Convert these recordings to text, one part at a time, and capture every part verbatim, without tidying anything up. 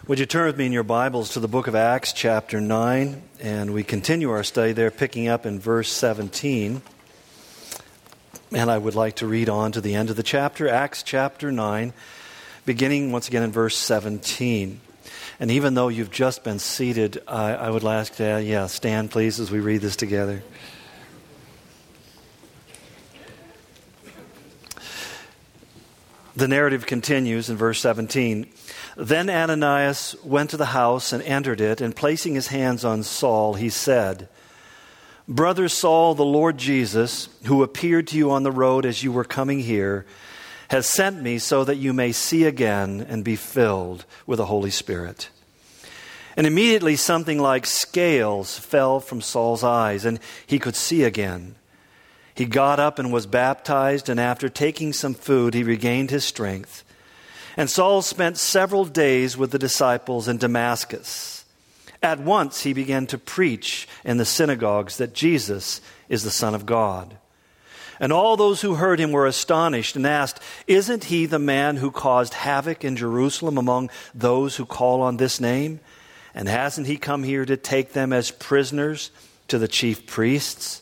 Would you turn with me in your Bibles to the book of Acts chapter nine, and we continue our study there, picking up in verse seventeen. And I would like to read on to the end of the chapter, Acts chapter nine, beginning once again in verse seventeen. And even though you've just been seated, I, I would ask, uh, yeah, stand please as we read this together. The narrative continues in verse seventeen. Then Ananias went to the house and entered it, and placing his hands on Saul, he said, "Brother Saul, the Lord Jesus, who appeared to you on the road as you were coming here, has sent me so that you may see again and be filled with the Holy Spirit." And immediately something like scales fell from Saul's eyes, and he could see again. He got up and was baptized, and after taking some food, he regained his strength. And Saul spent several days with the disciples in Damascus. At once he began to preach in the synagogues that Jesus is the Son of God. And all those who heard him were astonished and asked, "Isn't he the man who caused havoc in Jerusalem among those who call on this name? And hasn't he come here to take them as prisoners to the chief priests?"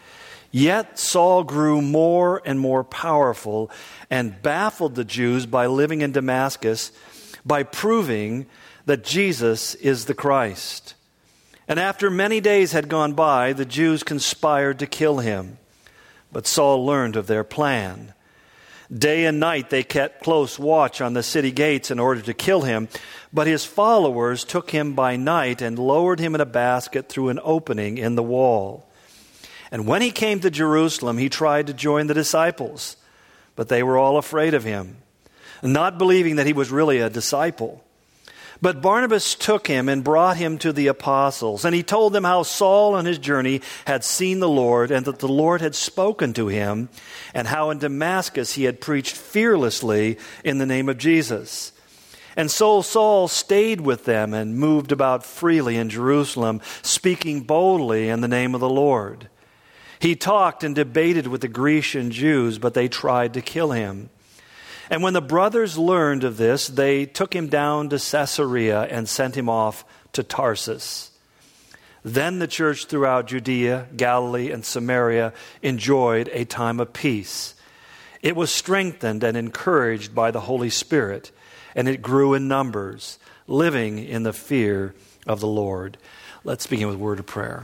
Yet Saul grew more and more powerful and baffled the Jews by living in Damascus, by proving that Jesus is the Christ. And after many days had gone by, the Jews conspired to kill him. But Saul learned of their plan. Day and night they kept close watch on the city gates in order to kill him. But his followers took him by night and lowered him in a basket through an opening in the wall. And when he came to Jerusalem, he tried to join the disciples, but they were all afraid of him, not believing that he was really a disciple. But Barnabas took him and brought him to the apostles, and he told them how Saul on his journey had seen the Lord, and that the Lord had spoken to him, and how in Damascus he had preached fearlessly in the name of Jesus. And so Saul stayed with them and moved about freely in Jerusalem, speaking boldly in the name of the Lord. He talked and debated with the Grecian Jews, but they tried to kill him. And when the brothers learned of this, they took him down to Caesarea and sent him off to Tarsus. Then the church throughout Judea, Galilee, and Samaria enjoyed a time of peace. It was strengthened and encouraged by the Holy Spirit, and it grew in numbers, living in the fear of the Lord. Let's begin with a word of prayer.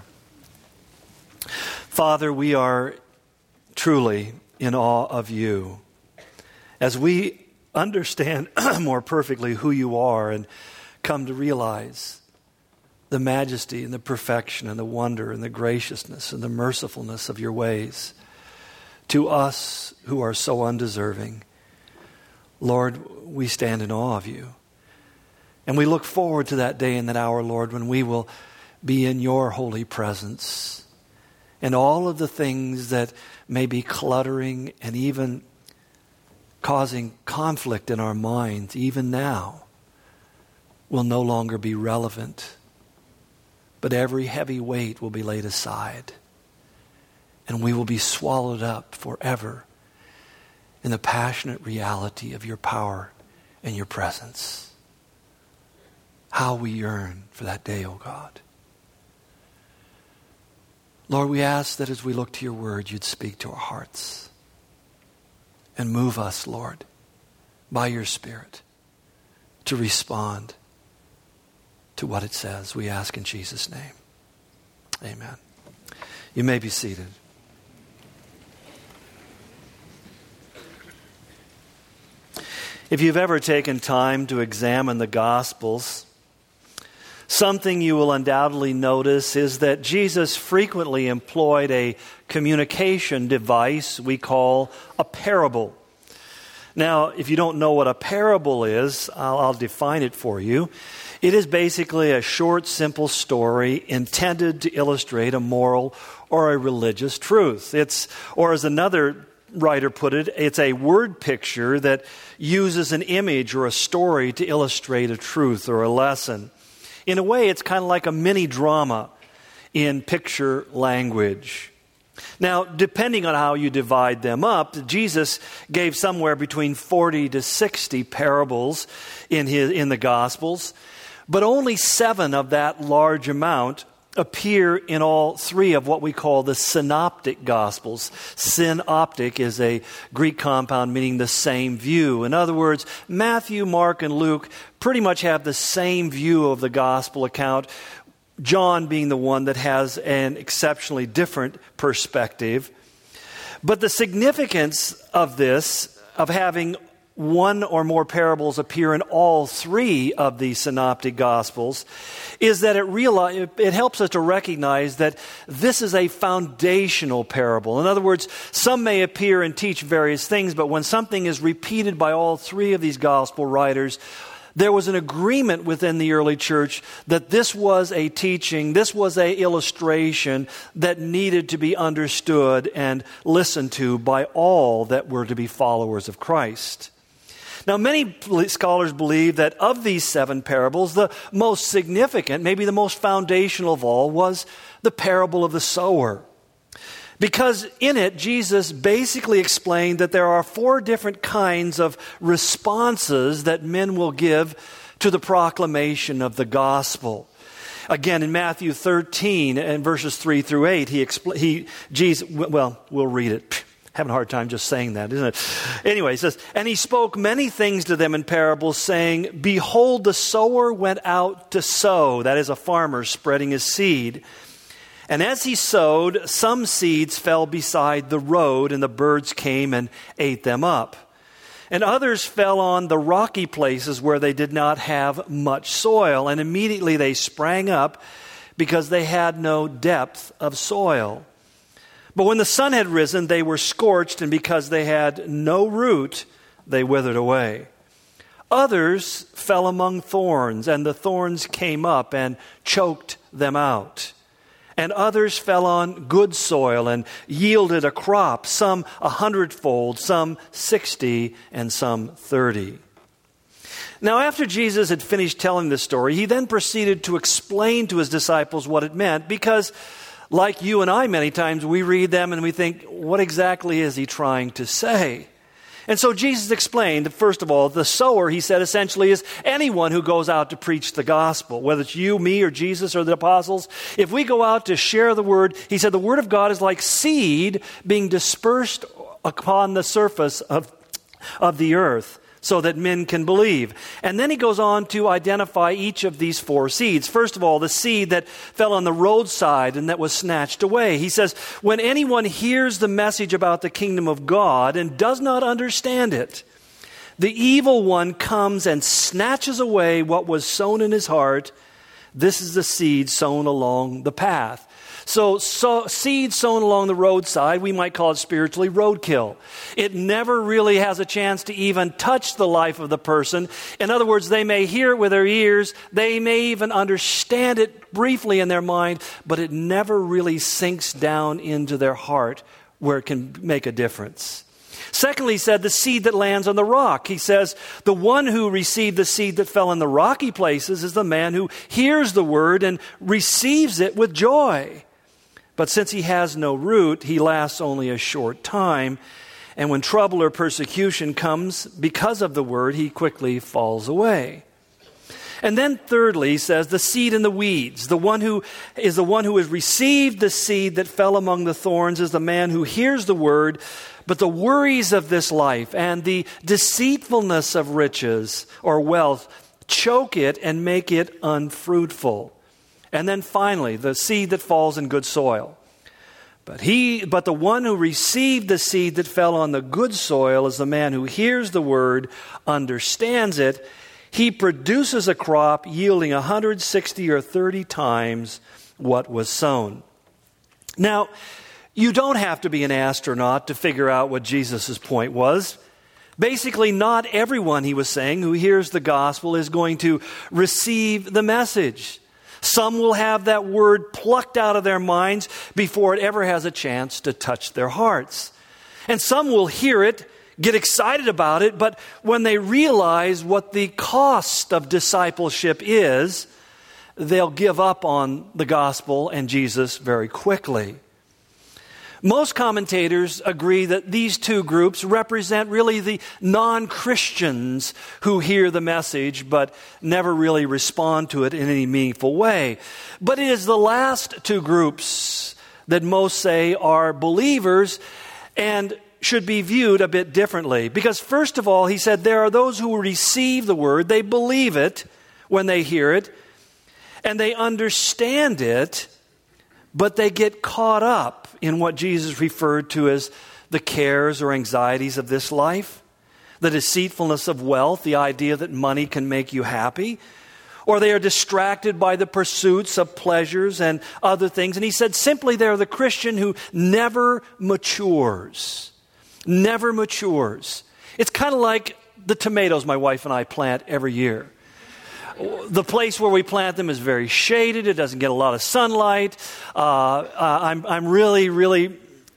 Father, we are truly in awe of you. As we understand more perfectly who you are and come to realize the majesty and the perfection and the wonder and the graciousness and the mercifulness of your ways to us who are so undeserving, Lord, we stand in awe of you. And we look forward to that day and that hour, Lord, when we will be in your holy presence. And all of the things that may be cluttering and even causing conflict in our minds, even now, will no longer be relevant. But every heavy weight will be laid aside. And we will be swallowed up forever in the passionate reality of your power and your presence. How we yearn for that day, O God. Lord, we ask that as we look to your word, you'd speak to our hearts and move us, Lord, by your Spirit to respond to what it says. We ask in Jesus' name. Amen. You may be seated. If you've ever taken time to examine the Gospels, something you will undoubtedly notice is that Jesus frequently employed a communication device we call a parable. Now, if you don't know what a parable is, I'll, I'll define it for you. It is basically a short, simple story intended to illustrate a moral or a religious truth. It's, or as another writer put it, it's a word picture that uses an image or a story to illustrate a truth or a lesson. In a way, it's kind of like a mini drama in picture language. Now, depending on how you divide them up, Jesus gave somewhere between forty to sixty parables in his in the Gospels. But only seven of that large amount appear in all three of what we call the synoptic gospels. Synoptic is a Greek compound meaning the same view. In other words, Matthew, Mark, and Luke pretty much have the same view of the gospel account, John being the one that has an exceptionally different perspective. But the significance of this, of having one or more parables appear in all three of the synoptic gospels, is that it realize, it helps us to recognize that this is a foundational parable. In other words, some may appear and teach various things, but when something is repeated by all three of these gospel writers, there was an agreement within the early church that this was a teaching, this was an illustration that needed to be understood and listened to by all that were to be followers of Christ. Now, many scholars believe that of these seven parables, the most significant, maybe the most foundational of all, was the parable of the sower. Because in it, Jesus basically explained that there are four different kinds of responses that men will give to the proclamation of the gospel. Again, in Matthew thirteen and verses three through eight, he, expl- he Jesus, well, we'll read it. Having a hard time just saying that, isn't it? Anyway, he says, and he spoke many things to them in parables, saying, behold, the sower went out to sow. That is a farmer spreading his seed. And as he sowed, some seeds fell beside the road, and the birds came and ate them up. And others fell on the rocky places where they did not have much soil, and immediately they sprang up because they had no depth of soil. But when the sun had risen, they were scorched, and because they had no root, they withered away. Others fell among thorns, and the thorns came up and choked them out. And others fell on good soil and yielded a crop, some a hundredfold, some sixty, and some thirty. Now, after Jesus had finished telling this story, he then proceeded to explain to his disciples what it meant, because like you and I, many times we read them and we think, what exactly is he trying to say? And so Jesus explained that, first of all, the sower, he said, essentially is anyone who goes out to preach the gospel, whether it's you, me, or Jesus, or the apostles. If we go out to share the word, he said the word of God is like seed being dispersed upon the surface of, of the earth, so that men can believe. And then he goes on to identify each of these four seeds. First of all, the seed that fell on the roadside and that was snatched away. He says, when anyone hears the message about the kingdom of God and does not understand it, the evil one comes and snatches away what was sown in his heart. This is the seed sown along the path. So, so seed sown along the roadside, we might call it spiritually roadkill. It never really has a chance to even touch the life of the person. In other words, they may hear it with their ears, they may even understand it briefly in their mind, but it never really sinks down into their heart where it can make a difference. Secondly, he said the seed that lands on the rock. He says the one who received the seed that fell in the rocky places is the man who hears the word and receives it with joy. But since he has no root, he lasts only a short time. And when trouble or persecution comes because of the word, he quickly falls away. And then thirdly, he says, the seed in the weeds. The one who is the one who has received the seed that fell among the thorns is the man who hears the word, but the worries of this life and the deceitfulness of riches or wealth choke it and make it unfruitful. And then finally, the seed that falls in good soil. But he, but the one who received the seed that fell on the good soil is the man who hears the word, understands it. He produces a crop yielding one hundred sixty or thirty times what was sown. Now, you don't have to be an astronaut to figure out what Jesus' point was. Basically, not everyone, he was saying, who hears the gospel is going to receive the message. Some will have that word plucked out of their minds before it ever has a chance to touch their hearts. And some will hear it, get excited about it, but when they realize what the cost of discipleship is, they'll give up on the gospel and Jesus very quickly. Most commentators agree that these two groups represent really the non-Christians who hear the message but never really respond to it in any meaningful way. But it is the last two groups that most say are believers and should be viewed a bit differently. Because first of all, he said there are those who receive the word, they believe it when they hear it, and they understand it, but they get caught up in what Jesus referred to as the cares or anxieties of this life, the deceitfulness of wealth, the idea that money can make you happy, or they are distracted by the pursuits of pleasures and other things. And he said simply they're the Christian who never matures, never matures. It's kind of like the tomatoes my wife and I plant every year. The place where we plant them is very shaded. It doesn't get a lot of sunlight. Uh, uh, I'm, I'm really, really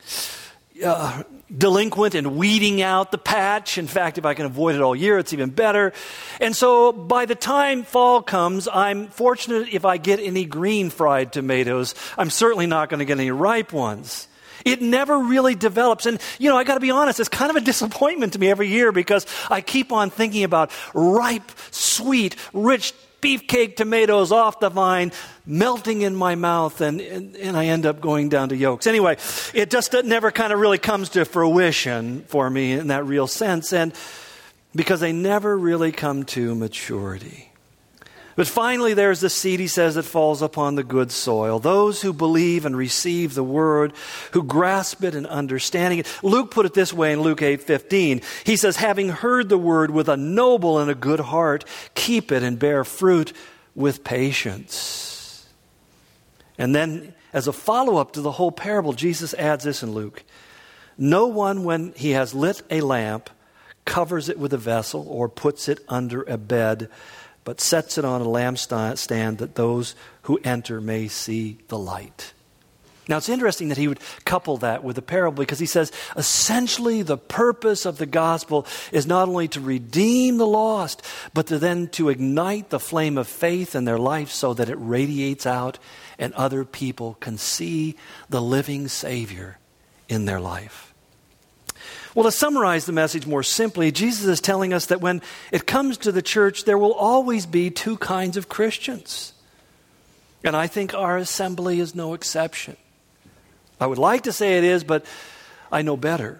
uh, delinquent in weeding out the patch. In fact, if I can avoid it all year, it's even better. And so by the time fall comes, I'm fortunate if I get any green fried tomatoes. I'm certainly not going to get any ripe ones. It never really develops. And, you know, I got to be honest, it's kind of a disappointment to me every year because I keep on thinking about ripe, sweet, rich beefcake tomatoes off the vine melting in my mouth, and, and, and I end up going down to yolks. Anyway, it just never kind of really comes to fruition for me in that real sense, and because they never really come to maturity. But finally, there's the seed, he says, that falls upon the good soil. Those who believe and receive the word, who grasp it and understanding it. Luke put it this way in Luke eight fifteen. He says, having heard the word with a noble and a good heart, keep it and bear fruit with patience. And then, as a follow-up to the whole parable, Jesus adds this in Luke. No one, when he has lit a lamp, covers it with a vessel or puts it under a bed, but sets it on a lampstand that those who enter may see the light. Now, it's interesting that he would couple that with the parable because he says, essentially, the purpose of the gospel is not only to redeem the lost, but to then to ignite the flame of faith in their life so that it radiates out and other people can see the living Savior in their life. Well, to summarize the message more simply, Jesus is telling us that when it comes to the church, there will always be two kinds of Christians. And I think our assembly is no exception. I would like to say it is, but I know better.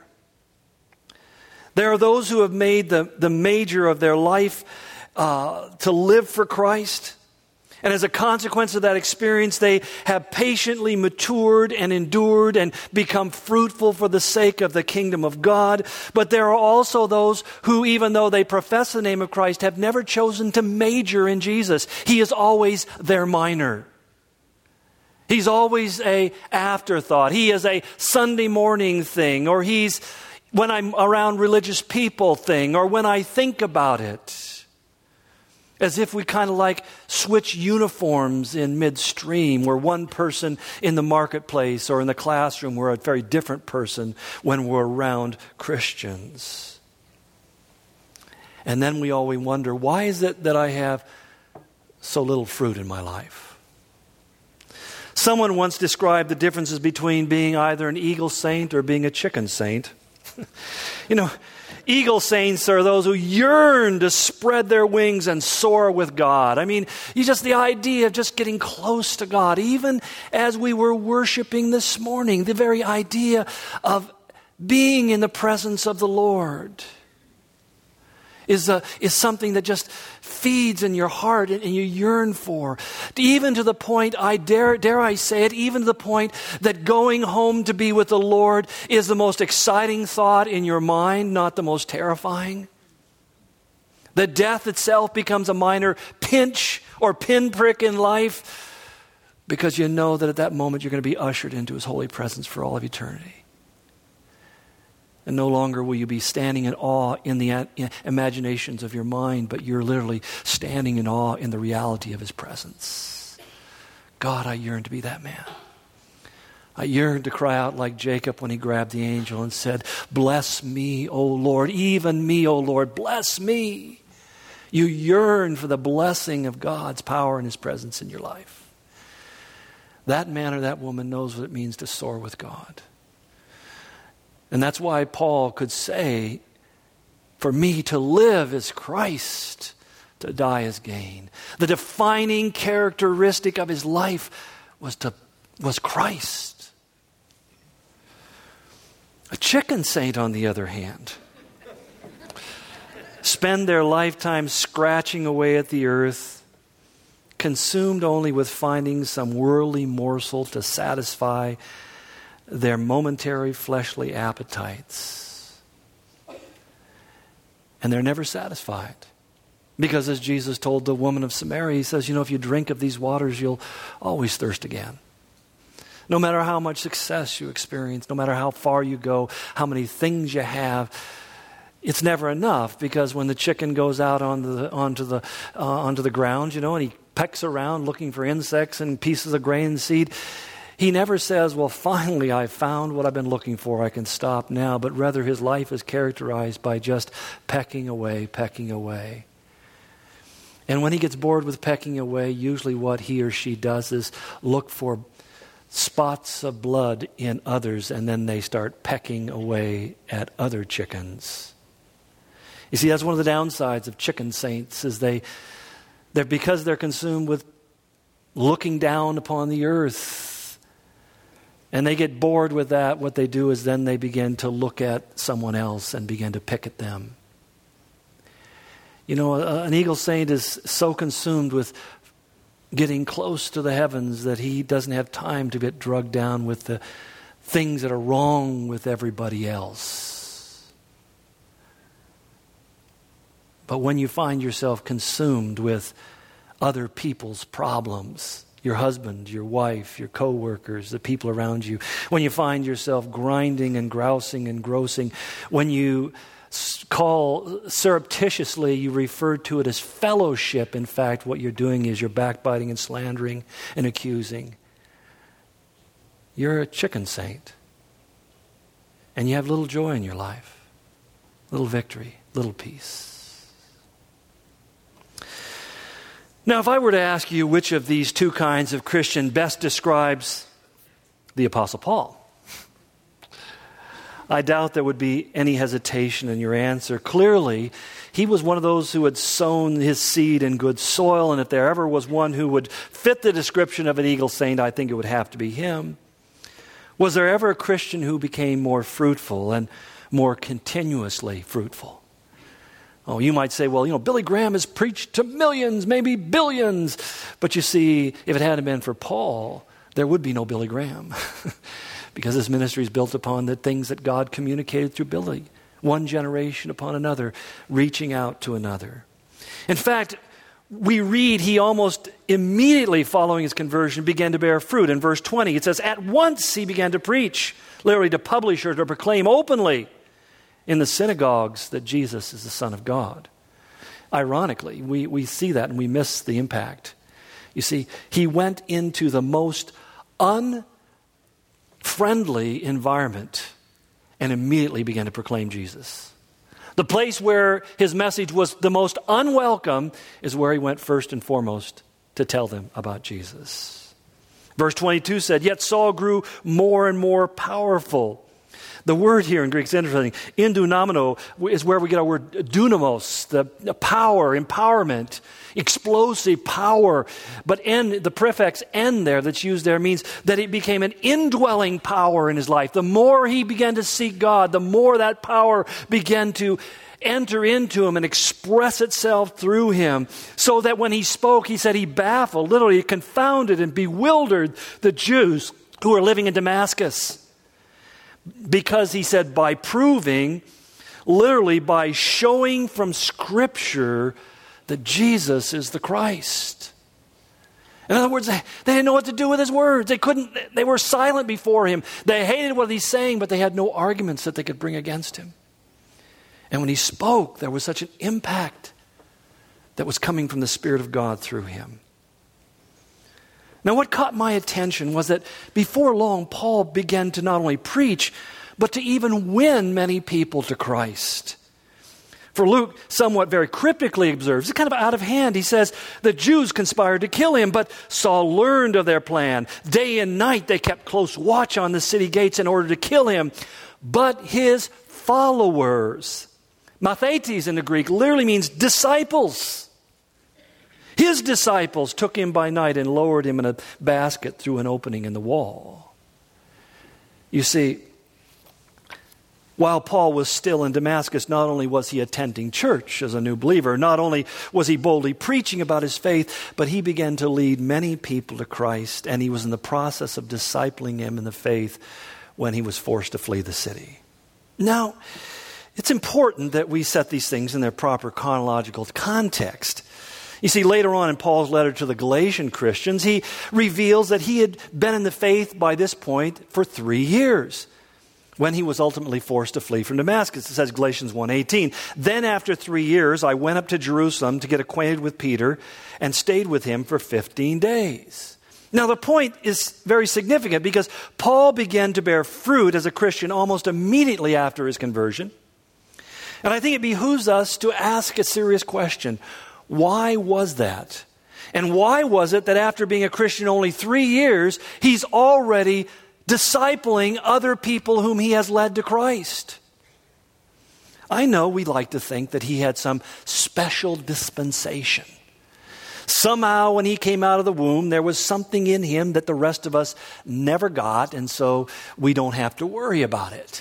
There are those who have made the, the major of their life uh, to live for Christ. And as a consequence of that experience, they have patiently matured and endured and become fruitful for the sake of the kingdom of God. But there are also those who, even though they profess the name of Christ, have never chosen to major in Jesus. He is always their minor. He's always an afterthought. He is a Sunday morning thing, or he's when I'm around religious people thing, or when I think about it. As if we kind of like switch uniforms in midstream, where one person in the marketplace or in the classroom, we're a very different person when we're around Christians. And then we always wonder, why is it that I have so little fruit in my life? Someone once described the differences between being either an eagle saint or being a chicken saint. You know, eagle saints are those who yearn to spread their wings and soar with God. I mean, you just the idea of just getting close to God, even as we were worshiping this morning, the very idea of being in the presence of the Lord is a, is something that just feeds in your heart and, and you yearn for. Even to the point, I dare, dare I say it, even to the point that going home to be with the Lord is the most exciting thought in your mind, not the most terrifying. That death itself becomes a minor pinch or pinprick in life because you know that at that moment you're going to be ushered into His holy presence for all of eternity. And no longer will you be standing in awe in the imaginations of your mind, but you're literally standing in awe in the reality of His presence. God, I yearn to be that man. I yearn to cry out like Jacob when he grabbed the angel and said, bless me, O Lord, even me, O Lord, bless me. You yearn for the blessing of God's power and His presence in your life. That man or that woman knows what it means to soar with God. And that's why Paul could say, for me to live is Christ, to die is gain. The defining characteristic of his life was to was Christ. A chicken saint, on the other hand, spend their lifetime scratching away at the earth, consumed only with finding some worldly morsel to satisfy their momentary fleshly appetites. And they're never satisfied. Because as Jesus told the woman of Samaria, he says, you know, if you drink of these waters, you'll always thirst again. No matter how much success you experience, no matter how far you go, how many things you have, it's never enough, because when the chicken goes out onto the onto the uh, onto the ground, you know, and he pecks around looking for insects and pieces of grain and seed, he never says, well, finally I found what I've been looking for, I can stop now. But rather his life is characterized by just pecking away, pecking away. And when he gets bored with pecking away, usually what he or she does is look for spots of blood in others, and then they start pecking away at other chickens. You see, that's one of the downsides of chicken saints, is they, they're because they're consumed with looking down upon the earth, and they get bored with that. What they do is then they begin to look at someone else and begin to pick at them. You know, an eagle saint is so consumed with getting close to the heavens that he doesn't have time to get drugged down with the things that are wrong with everybody else. But when you find yourself consumed with other people's problems, your husband, your wife, your co-workers, the people around you, when you find yourself grinding and grousing and grossing, when you call surreptitiously, you refer to it as fellowship. In fact, what you're doing is you're backbiting and slandering and accusing. You're a chicken saint. And you have little joy in your life, little victory, little peace. Now, if I were to ask you which of these two kinds of Christian best describes the Apostle Paul, I doubt there would be any hesitation in your answer. Clearly, he was one of those who had sown his seed in good soil, and if there ever was one who would fit the description of an eagle saint, I think it would have to be him. Was there ever a Christian who became more fruitful and more continuously fruitful? Oh, you might say, well, you know, Billy Graham has preached to millions, maybe billions. But you see, if it hadn't been for Paul, there would be no Billy Graham. Because his ministry is built upon the things that God communicated through Billy. One generation upon another, reaching out to another. In fact, we read he almost immediately following his conversion began to bear fruit. In verse twenty, it says, at once he began to preach, literally to publish or to proclaim openly in the synagogues that Jesus is the Son of God. Ironically, we, we see that and we miss the impact. You see, he went into the most un friendly environment and immediately began to proclaim Jesus. The place where his message was the most unwelcome is where he went first and foremost to tell them about Jesus. Verse twenty-two said, yet Saul grew more and more powerful. The word here in Greek is interesting. Endunomino is where we get our word dunamos, the, the power, empowerment, explosive power. But en, the prefix en there that's used there means that it became an indwelling power in his life. The more he began to seek God, the more that power began to enter into him and express itself through him. So that when he spoke, he said he baffled, literally confounded and bewildered the Jews who were living in Damascus. Because he said, by proving, literally by showing from Scripture that Jesus is the Christ. In other words, they, they didn't know what to do with his words. They couldn't, they were silent before him. They hated what he's saying, but they had no arguments that they could bring against him. And when he spoke, there was such an impact that was coming from the Spirit of God through him. Now, what caught my attention was that before long, Paul began to not only preach, but to even win many people to Christ. For Luke somewhat very cryptically observes, it's kind of out of hand. He says, the Jews conspired to kill him, but Saul learned of their plan. Day and night they kept close watch on the city gates in order to kill him. but his followers. Mathetes in the Greek literally means disciples. His disciples took him by night and lowered him in a basket through an opening in the wall. You see, while Paul was still in Damascus, not only was he attending church as a new believer, not only was he boldly preaching about his faith, but he began to lead many people to Christ, and he was in the process of discipling them in the faith when he was forced to flee the city. Now, it's important that we set these things in their proper chronological context. You see, later on in Paul's letter to the Galatian Christians, he reveals that he had been in the faith by this point for three years. When he was ultimately forced to flee from Damascus. It says Galatians one eighteen. Then after three years, I went up to Jerusalem to get acquainted with Peter and stayed with him for fifteen days. Now the point is very significant because Paul began to bear fruit as a Christian almost immediately after his conversion. And I think it behooves us to ask a serious question. Why was that? And why was it that after being a Christian only three years, he's already discipling other people whom he has led to Christ? I know we like to think that he had some special dispensation. Somehow when he came out of the womb, there was something in him that the rest of us never got, and so we don't have to worry about it.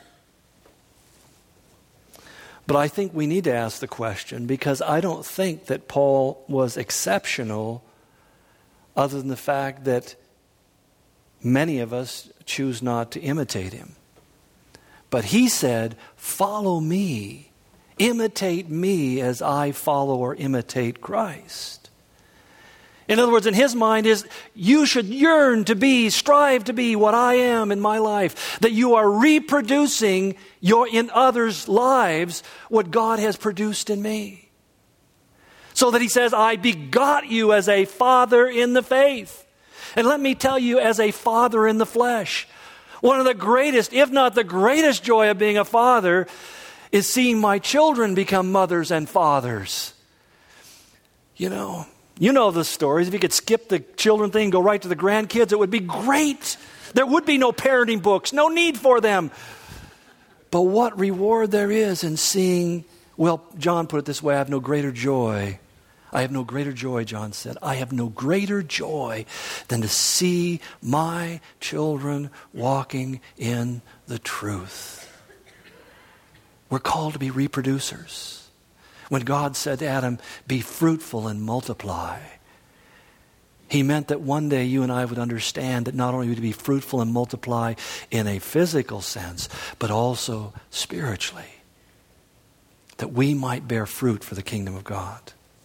But I think we need to ask the question, because I don't think that Paul was exceptional other than the fact that many of us choose not to imitate him. But he said, follow me. Imitate me as I follow or imitate Christ. In other words, in his mind is, you should yearn to be, strive to be what I am in my life. That you are reproducing your in others' lives what God has produced in me. So that he says, I begot you as a father in the faith. And let me tell you, as a father in the flesh, one of the greatest, if not the greatest joy of being a father is seeing my children become mothers and fathers. You know, you know the stories. If you could skip the children thing, go right to the grandkids, it would be great. There would be no parenting books, no need for them. But what reward there is in seeing, well, John put it this way, I have no greater joy. I have no greater joy, John said. I have no greater joy than to see my children walking in the truth. We're called to be reproducers. When God said to Adam, be fruitful and multiply, he meant that one day you and I would understand that not only would we be fruitful and multiply in a physical sense, but also spiritually. That we might bear fruit for the kingdom of God.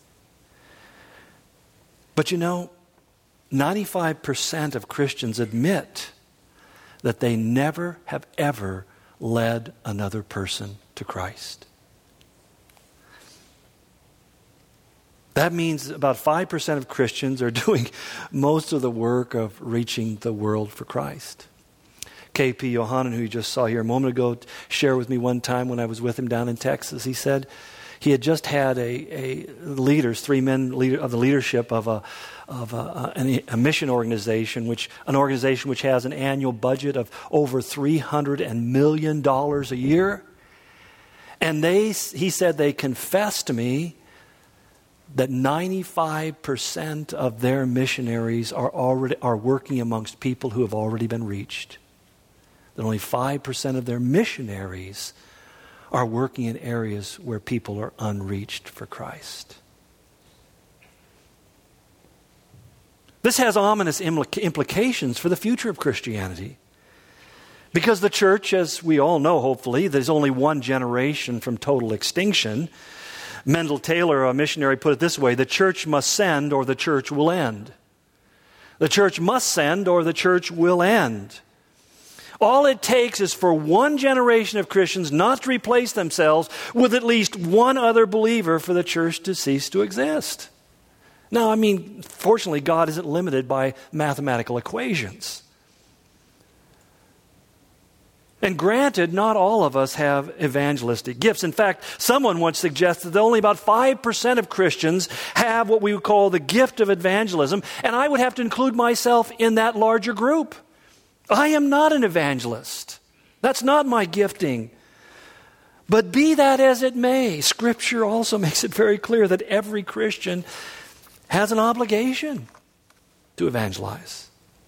But you know, ninety-five percent of Christians admit that they never have ever led another person to Christ. That means about five percent of Christians are doing most of the work of reaching the world for Christ. K P Yohanan, who you just saw here a moment ago, shared with me one time when I was with him down in Texas. He said he had just had a, a leaders, three men leader, of the leadership of a of a, a, a mission organization, which an organization which has an annual budget of over three hundred million dollars a year. And they, he said, they confessed to me that ninety-five percent of their missionaries are already are working amongst people who have already been reached. That only five percent of their missionaries are working in areas where people are unreached for Christ. This has ominous implica- implications for the future of Christianity. Because the church, as we all know, hopefully, there's only one generation from total extinction. Mendel Taylor, a missionary, put it this way: the church must send or the church will end. The church must send or the church will end. All it takes is for one generation of Christians not to replace themselves with at least one other believer for the church to cease to exist. Now, I mean, fortunately, God isn't limited by mathematical equations. And granted, not all of us have evangelistic gifts. In fact, someone once suggested that only about five percent of Christians have what we would call the gift of evangelism, and I would have to include myself in that larger group. I am not an evangelist. That's not my gifting. But be that as it may, Scripture also makes it very clear that every Christian has an obligation to evangelize.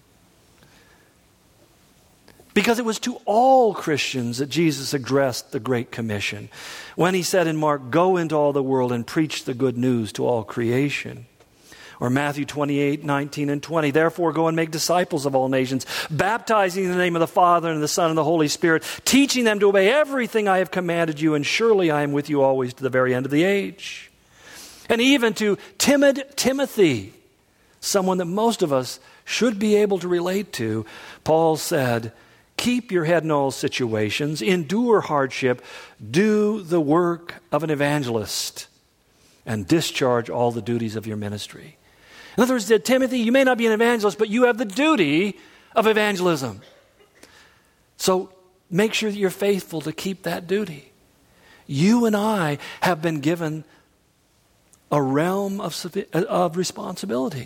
Because it was to all Christians that Jesus addressed the Great Commission when he said in Mark, "Go into all the world and preach the good news to all creation." Or Matthew twenty-eight, nineteen and twenty, "Therefore go and make disciples of all nations, baptizing in the name of the Father and the Son and the Holy Spirit, teaching them to obey everything I have commanded you, and surely I am with you always to the very end of the age." And even to timid Timothy, someone that most of us should be able to relate to, Paul said, "Keep your head in all situations, endure hardship, do the work of an evangelist, and discharge all the duties of your ministry." In other words, Timothy, you may not be an evangelist, but you have the duty of evangelism. So make sure that you're faithful to keep that duty. You and I have been given a realm of, of responsibility.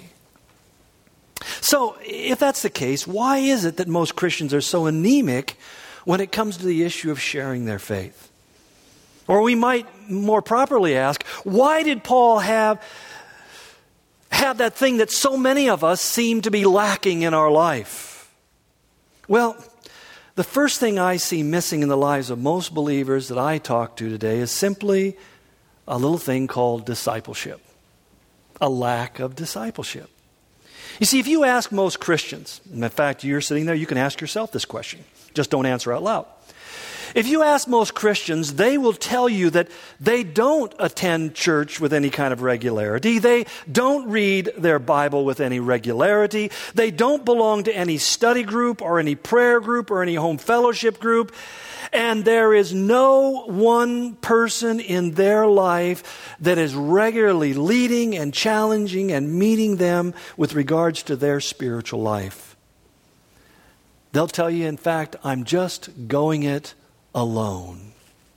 So if that's the case, why is it that most Christians are so anemic when it comes to the issue of sharing their faith? Or we might more properly ask, why did Paul have, have that thing that so many of us seem to be lacking in our life? Well, the first thing I see missing in the lives of most believers that I talk to today is simply a little thing called discipleship. A lack of discipleship. You see, if you ask most Christians, and in fact, you're sitting there, you can ask yourself this question. Just don't answer out loud. If you ask most Christians, they will tell you that they don't attend church with any kind of regularity. They don't read their Bible with any regularity. They don't belong to any study group or any prayer group or any home fellowship group. And there is no one person in their life that is regularly leading and challenging and meeting them with regards to their spiritual life. They'll tell you, in fact, I'm just going it alone.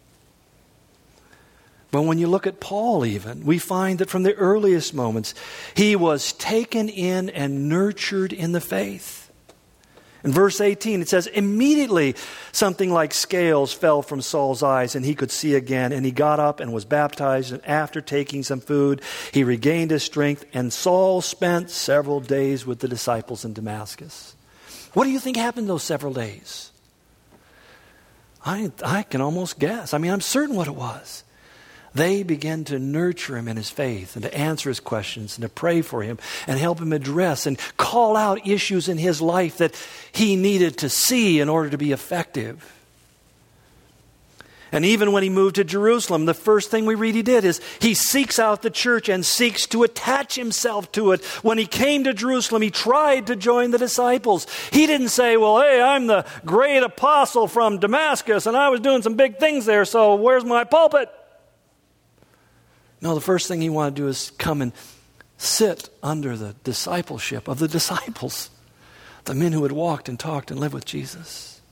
But when you look at Paul even, we find that from the earliest moments, he was taken in and nurtured in the faith. In verse eighteen, it says, "Immediately something like scales fell from Saul's eyes, and he could see again. And he got up and was baptized. And after taking some food, he regained his strength. And Saul spent several days with the disciples in Damascus." What do you think happened those several days? I, I can almost guess. I mean, I'm certain what it was. They began to nurture him in his faith and to answer his questions and to pray for him and help him address and call out issues in his life that he needed to see in order to be effective. And even when he moved to Jerusalem, the first thing we read he did is he seeks out the church and seeks to attach himself to it. When he came to Jerusalem, he tried to join the disciples. He didn't say, well, hey, I'm the great apostle from Damascus and I was doing some big things there, so where's my pulpit? No, the first thing he wanted to do is come and sit under the discipleship of the disciples, the men who had walked and talked and lived with Jesus.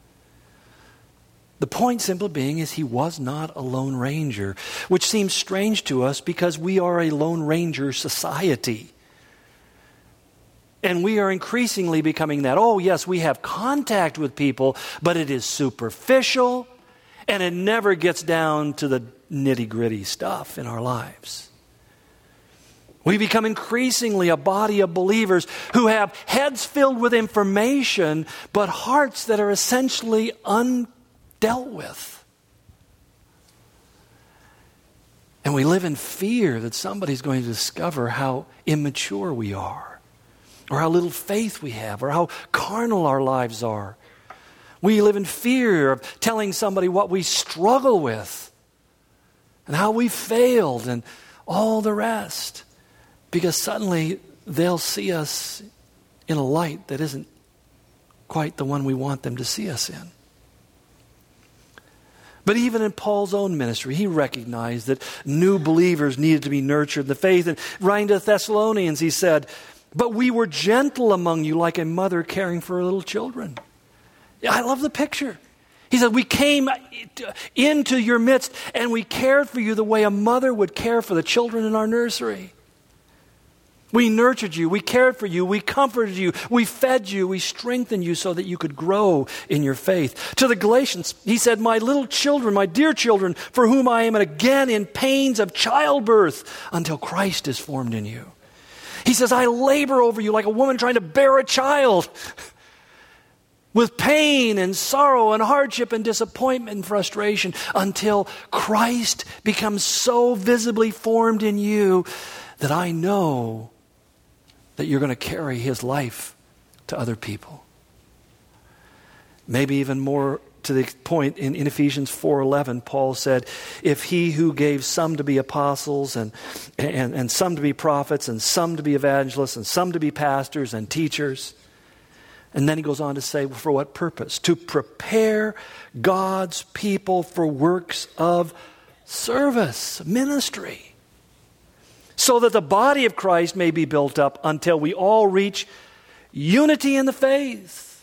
The point simply being is he was not a lone ranger, which seems strange to us because we are a lone ranger society. And we are increasingly becoming that. Oh, yes, we have contact with people, but it is superficial and it never gets down to the nitty-gritty stuff in our lives. We become increasingly a body of believers who have heads filled with information, but hearts that are essentially undealt with. And we live in fear that somebody's going to discover how immature we are, or how little faith we have, or how carnal our lives are. We live in fear of telling somebody what we struggle with and how we failed and all the rest, because suddenly they'll see us in a light that isn't quite the one we want them to see us in. But even in Paul's own ministry, he recognized that new believers needed to be nurtured in the faith. And writing to the Thessalonians, he said, "But we were gentle among you like a mother caring for her little children." I love the picture. He said, we came into your midst and we cared for you the way a mother would care for the children in our nursery. We nurtured you, we cared for you, we comforted you, we fed you, we strengthened you so that you could grow in your faith. To the Galatians, he said, my little children, my dear children, for whom I am again in pains of childbirth until Christ is formed in you. He says, I labor over you like a woman trying to bear a child with pain and sorrow and hardship and disappointment and frustration until Christ becomes so visibly formed in you that I know that you're going to carry his life to other people. Maybe even more to the point, in, in Ephesians four eleven, Paul said, if he who gave some to be apostles and, and, and some to be prophets and some to be evangelists and some to be pastors and teachers. And then he goes on to say, for what purpose? To prepare God's people for works of service, ministry, so that the body of Christ may be built up until we all reach unity in the faith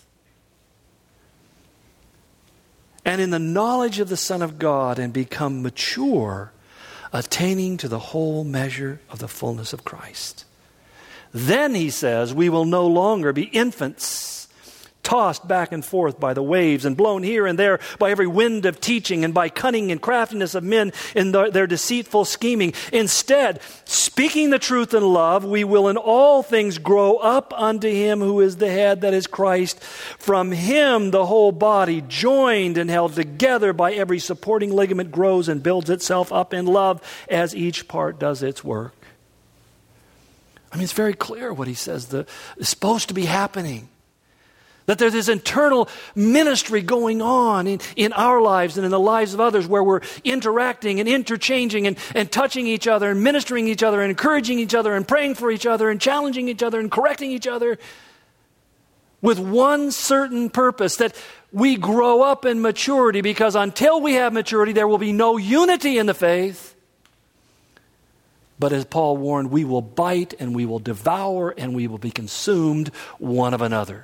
and in the knowledge of the Son of God and become mature, attaining to the whole measure of the fullness of Christ. Then, he says, we will no longer be infants, tossed back and forth by the waves and blown here and there by every wind of teaching and by cunning and craftiness of men in their, their deceitful scheming. Instead, speaking the truth in love, we will in all things grow up unto him who is the head, that is Christ. From him the whole body, joined and held together by every supporting ligament, grows and builds itself up in love as each part does its work. I mean, it's very clear what he says the, is supposed to be happening. That there's this internal ministry going on in, in our lives and in the lives of others where we're interacting and interchanging and, and touching each other and ministering each other and encouraging each other and praying for each other and challenging each other and correcting each other with one certain purpose, that we grow up in maturity, because until we have maturity, there will be no unity in the faith. But as Paul warned, we will bite and we will devour and we will be consumed one of another.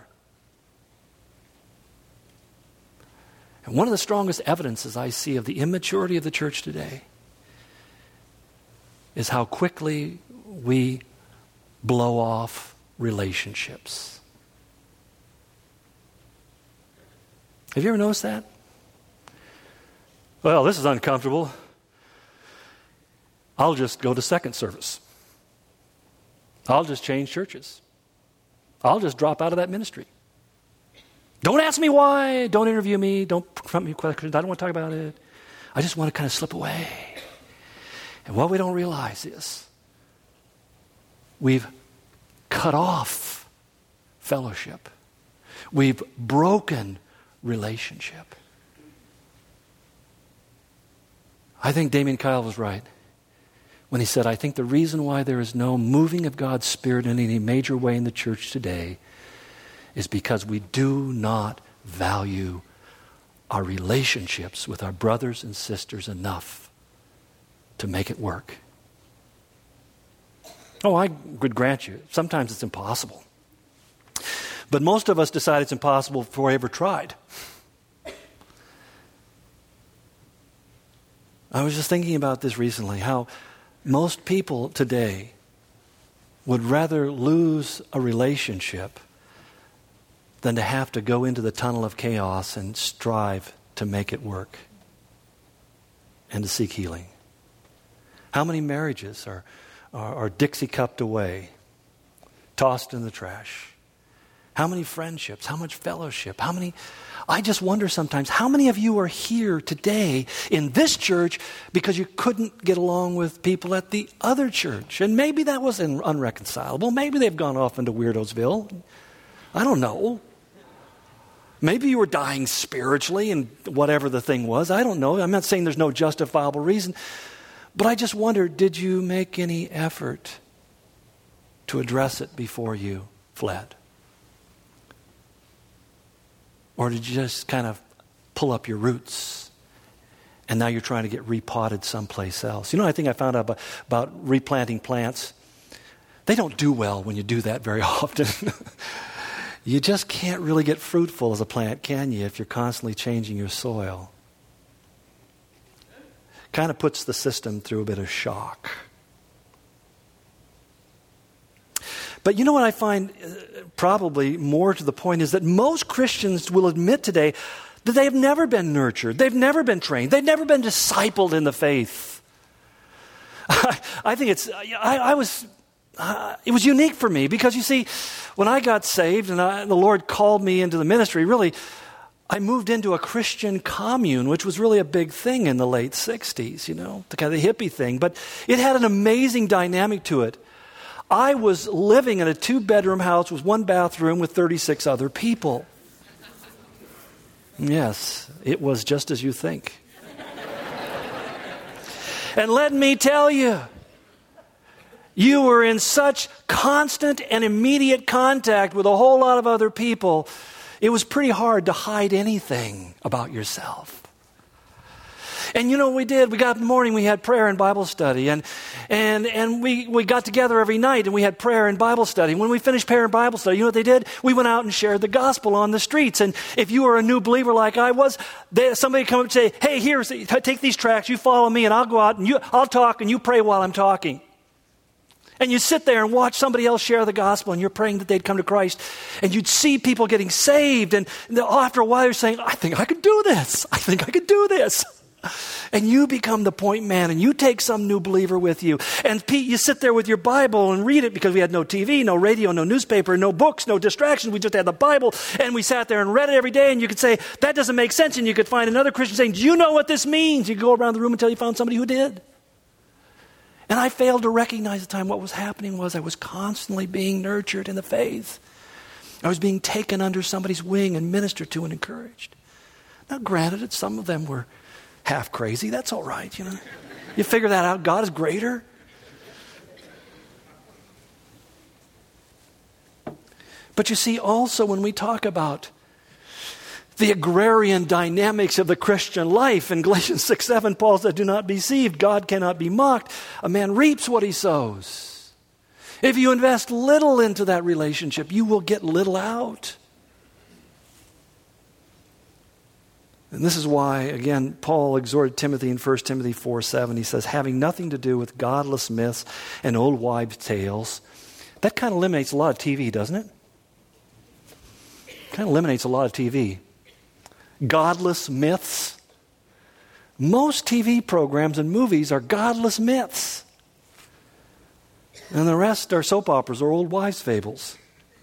And one of the strongest evidences I see of the immaturity of the church today is how quickly we blow off relationships. Have you ever noticed that? Well, this is uncomfortable. I'll just go to second service. I'll just change churches. I'll just drop out of that ministry. Don't ask me why. Don't interview me. Don't prompt me questions. I don't want to talk about it. I just want to kind of slip away. And what we don't realize is we've cut off fellowship. We've broken relationship. I think Damien Kyle was right when he said, I think the reason why there is no moving of God's Spirit in any major way in the church today is because we do not value our relationships with our brothers and sisters enough to make it work. Oh, I would grant you, sometimes it's impossible. But most of us decide it's impossible before we ever tried. I was just thinking about this recently, how most people today would rather lose a relationship than to have to go into the tunnel of chaos and strive to make it work and to seek healing. How many marriages are, are, are Dixie cupped away, tossed in the trash? How many friendships? How much fellowship? How many? I just wonder sometimes, how many of you are here today in this church because you couldn't get along with people at the other church? And maybe that was unreconcilable. Maybe they've gone off into Weirdosville. I don't know. Maybe you were dying spiritually and whatever the thing was. I don't know. I'm not saying there's no justifiable reason. But I just wonder, did you make any effort to address it before you fled? Or did you just kind of pull up your roots and now you're trying to get repotted someplace else? You know, I think I found out about, about replanting plants. They don't do well when you do that very often. You just can't really get fruitful as a plant, can you, if you're constantly changing your soil? Kind of puts the system through a bit of shock. But you know what I find uh, probably more to the point is that most Christians will admit today that they have never been nurtured. They've never been trained. They've never been discipled in the faith. I, I think it's, I, I was, uh, it was unique for me because you see, when I got saved and I, the Lord called me into the ministry, really, I moved into a Christian commune, which was really a big thing in the late sixties, you know, the kind of the hippie thing. But it had an amazing dynamic to it. I was living in a two-bedroom house with one bathroom with thirty-six other people. Yes, it was just as you think. And let me tell you, you were in such constant and immediate contact with a whole lot of other people, it was pretty hard to hide anything about yourself. And you know what we did? We got up in the morning, we had prayer and Bible study. And and and we, we got together every night and we had prayer and Bible study. And when we finished prayer and Bible study, you know what they did? We went out and shared the gospel on the streets. And if you were a new believer like I was, they, somebody would come up and say, hey, here, take these tracts, you follow me and I'll go out and you, I'll talk and you pray while I'm talking. And you sit there and watch somebody else share the gospel and you're praying that they'd come to Christ. And you'd see people getting saved. And after a while you're saying, I think I could do this. I think I could do this. And you become the point man and you take some new believer with you. And Pete, you sit there with your Bible and read it because we had no T V, no radio, no newspaper, no books, no distractions. We just had the Bible and we sat there and read it every day and you could say, that doesn't make sense. And you could find another Christian saying, do you know what this means? You could go around the room until you found somebody who did. And I failed to recognize at the time what was happening was I was constantly being nurtured in the faith. I was being taken under somebody's wing and ministered to and encouraged. Now granted, some of them were half crazy. That's all right, you know. You figure that out. God is greater. But you see, also when we talk about the agrarian dynamics of the Christian life, in Galatians six seven, Paul said, do not be deceived. God cannot be mocked. A man reaps what he sows. If you invest little into that relationship, you will get little out. And this is why, again, Paul exhorted Timothy in First Timothy four seven. He says, having nothing to do with godless myths and old wives' tales. That kind of eliminates a lot of T V, doesn't it? Kind of eliminates a lot of T V. Godless myths. Most T V programs and movies are godless myths. And the rest are soap operas or old wives' fables.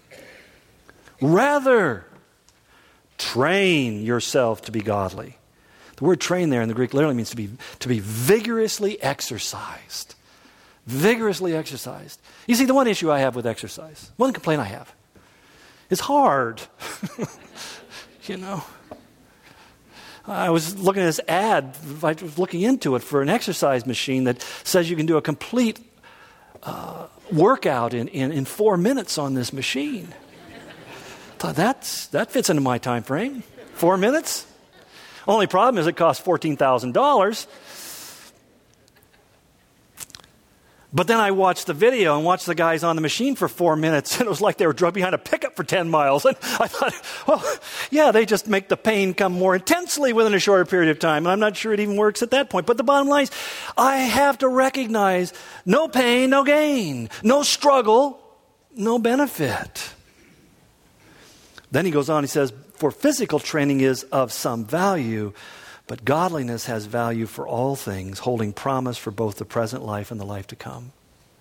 Rather, train yourself to be godly. The word train there in the Greek literally means to be, to be vigorously exercised. Vigorously exercised. You see, the one issue I have with exercise, one complaint I have, it's hard. You know. I was looking at this ad, I was looking into it for an exercise machine that says you can do a complete uh, workout in, in, in four minutes on this machine. Thought that's that fits into my time frame. Four minutes. Only problem is it costs fourteen thousand dollars. But then I watched the video and watched the guys on the machine for four minutes, and it was like they were drugged behind a pickup for ten miles. And I thought, well, yeah, they just make the pain come more intensely within a shorter period of time. And I'm not sure it even works at that point. But the bottom line is, I have to recognize no pain, no gain, no struggle, no benefit. Then he goes on, he says, for physical training is of some value, but godliness has value for all things, holding promise for both the present life and the life to come.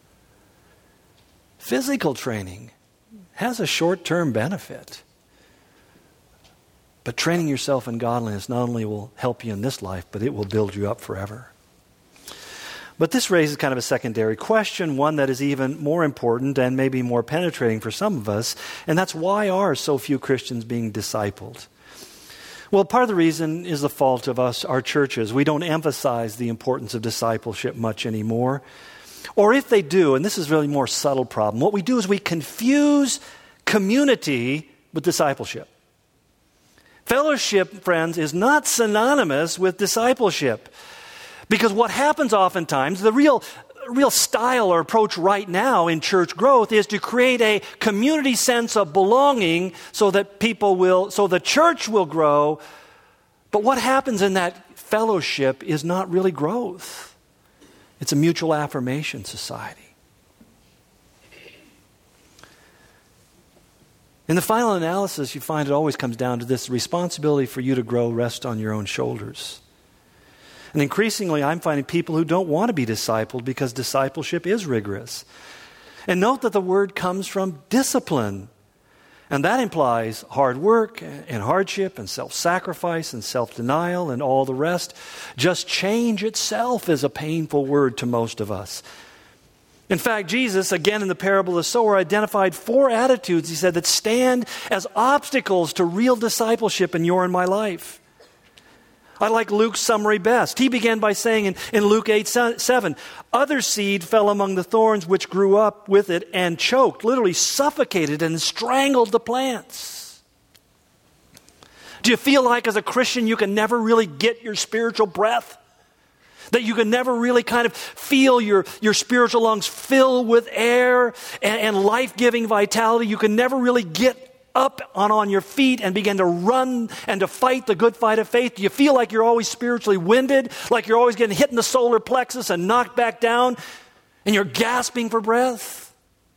Physical training has a short-term benefit. But training yourself in godliness not only will help you in this life, but it will build you up forever. But this raises kind of a secondary question, one that is even more important and maybe more penetrating for some of us, and that's why are so few Christians being discipled? Well, part of the reason is the fault of us, our churches. We don't emphasize the importance of discipleship much anymore. Or if they do, and this is really a more subtle problem, what we do is we confuse community with discipleship. Fellowship, friends, is not synonymous with discipleship. Because what happens oftentimes, the real, real style or approach right now in church growth is to create a community sense of belonging so that people will, so the church will grow. But what happens in that fellowship is not really growth. It's a mutual affirmation society. In the final analysis, you find it always comes down to this responsibility for you to grow rests on your own shoulders. And increasingly, I'm finding people who don't want to be discipled because discipleship is rigorous. And note that the word comes from discipline. And that implies hard work and hardship and self-sacrifice and self-denial and all the rest. Just change itself is a painful word to most of us. In fact, Jesus, again in the parable of the sower, identified four attitudes, he said, that stand as obstacles to real discipleship in your and my life. I like Luke's summary best. He began by saying in, in Luke eight seven, other seed fell among the thorns which grew up with it and choked, literally suffocated and strangled the plants. Do you feel like as a Christian you can never really get your spiritual breath? That you can never really kind of feel your, your spiritual lungs fill with air and, and life-giving vitality. You can never really get up on, on your feet and begin to run and to fight the good fight of faith. Do you feel like you're always spiritually winded, like you're always getting hit in the solar plexus and knocked back down, and you're gasping for breath?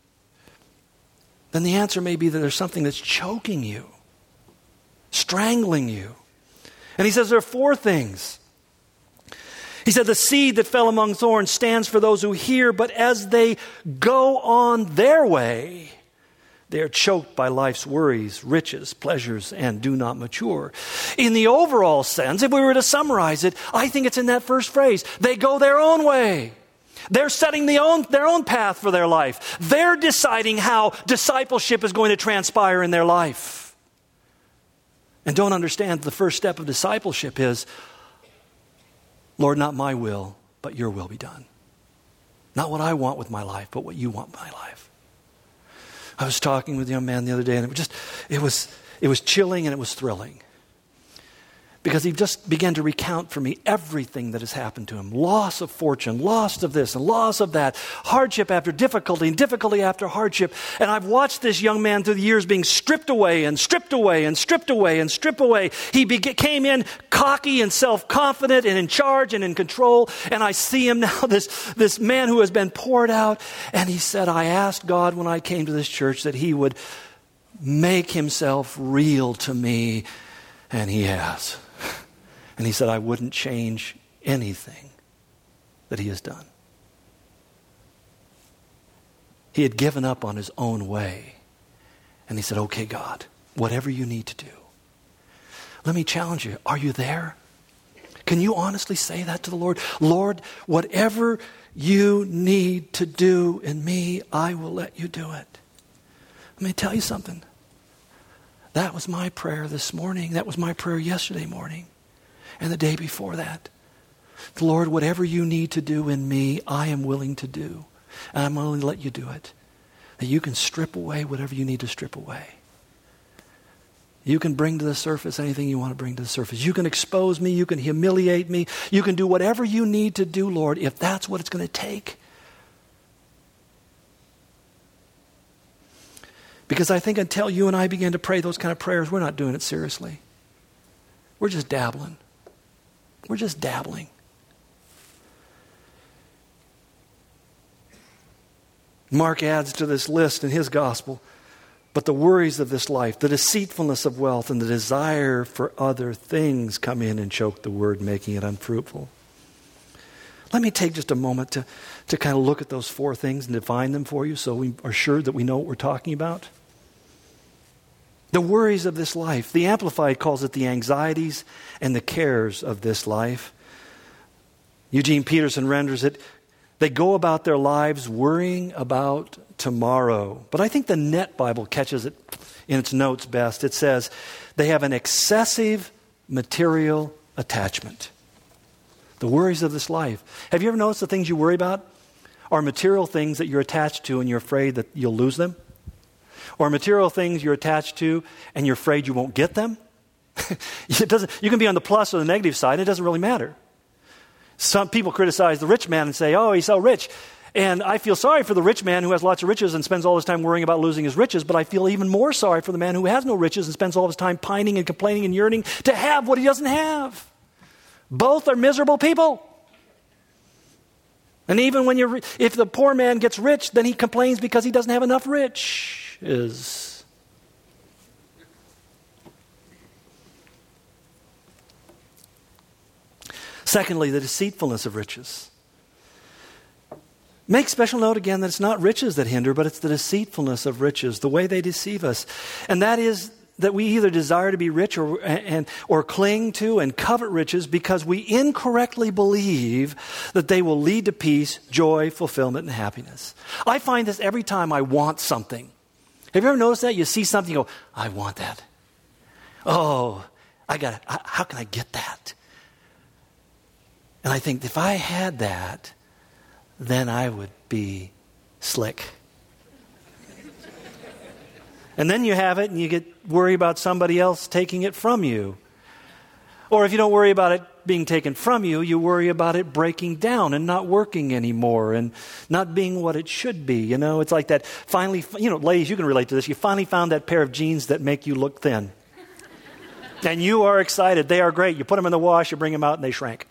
Then the answer may be that there's something that's choking you, strangling you. And he says there are four things. He said the seed that fell among thorns stands for those who hear, but as they go on their way, they are choked by life's worries, riches, pleasures, and do not mature. In the overall sense, if we were to summarize it, I think it's in that first phrase. They go their own way. They're setting the own, their own path for their life. They're deciding how discipleship is going to transpire in their life. And don't understand the first step of discipleship is, Lord, not my will, but your will be done. Not what I want with my life, but what you want with my life. I was talking with a young man the other day, and it was just, it was, it was chilling and it was thrilling. Because he just began to recount for me everything that has happened to him. Loss of fortune, loss of this and loss of that. Hardship after difficulty and difficulty after hardship. And I've watched this young man through the years being stripped away and stripped away and stripped away and stripped away. He be- came in cocky and self-confident and in charge and in control. And I see him now, this, this man who has been poured out. And he said, I asked God when I came to this church that he would make himself real to me. And he has. And he said, I wouldn't change anything that he has done. He had given up on his own way. And he said, okay, God, whatever you need to do. Let me challenge you. Are you there? Can you honestly say that to the Lord? Lord, whatever you need to do in me, I will let you do it. Let me tell you something. That was my prayer this morning. That was my prayer yesterday morning. And the day before that. Lord, whatever you need to do in me, I am willing to do. And I'm willing to let you do it. That you can strip away whatever you need to strip away. You can bring to the surface anything you want to bring to the surface. You can expose me. You can humiliate me. You can do whatever you need to do, Lord, if that's what it's going to take. Because I think until you and I begin to pray those kind of prayers, we're not doing it seriously. We're just dabbling. We're just dabbling. Mark adds to this list in his gospel, but the worries of this life, the deceitfulness of wealth, and the desire for other things come in and choke the word, making it unfruitful. Let me take just a moment to, to kind of look at those four things and define them for you so we are sure that we know what we're talking about. The worries of this life. The Amplified calls it the anxieties and the cares of this life. Eugene Peterson renders it, they go about their lives worrying about tomorrow. But I think the Net Bible catches it in its notes best. It says, they have an excessive material attachment. The worries of this life. Have you ever noticed the things you worry about are material things that you're attached to and you're afraid that you'll lose them? Or material things you're attached to and you're afraid you won't get them? It doesn't. You can be on the plus or the negative side. It doesn't really matter. Some people criticize the rich man and say, oh, he's so rich. And I feel sorry for the rich man who has lots of riches and spends all his time worrying about losing his riches, but I feel even more sorry for the man who has no riches and spends all his time pining and complaining and yearning to have what he doesn't have. Both are miserable people. And even when you're, if the poor man gets rich, then he complains because he doesn't have enough riches. Secondly, the deceitfulness of riches. Make special note again that it's not riches that hinder, but it's the deceitfulness of riches, the way they deceive us. And that is that we either desire to be rich or, and, or cling to and covet riches because we incorrectly believe that they will lead to peace, joy, fulfillment, and happiness. I find this every time I want something. Have you ever noticed that? You see something, you go, I want that. Oh, I got it. How can I get that? And I think if I had that, then I would be slick. And then you have it and you get worried about somebody else taking it from you. Or if you don't worry about it being taken from you, you worry about it breaking down and not working anymore and not being what it should be. You know, it's like that finally, you know, ladies, you can relate to this. You finally found that pair of jeans that make you look thin. And you are excited. They are great. You put them in the wash, you bring them out and they shrank.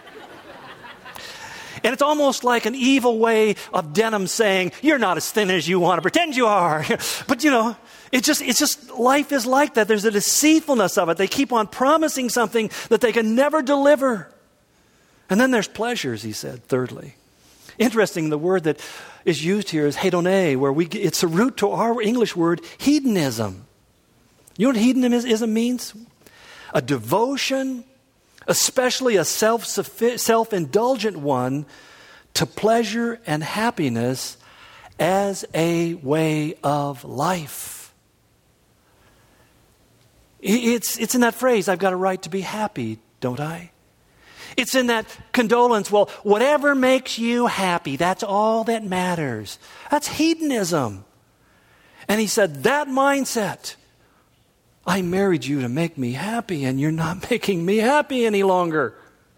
And it's almost like an evil way of denim saying, you're not as thin as you want to pretend you are. But you know, it's just, it's just, life is like that. There's a deceitfulness of it. They keep on promising something that they can never deliver. And then there's pleasures, he said, thirdly. Interesting, the word that is used here is hedone, where we, it's a root to our English word, hedonism. You know what hedonism means? A devotion, especially a self self-indulgent one, to pleasure and happiness as a way of life. It's, it's in that phrase, I've got a right to be happy, don't I? It's in that condolence, well, whatever makes you happy, that's all that matters. That's hedonism. And he said, that mindset, I married you to make me happy, and you're not making me happy any longer.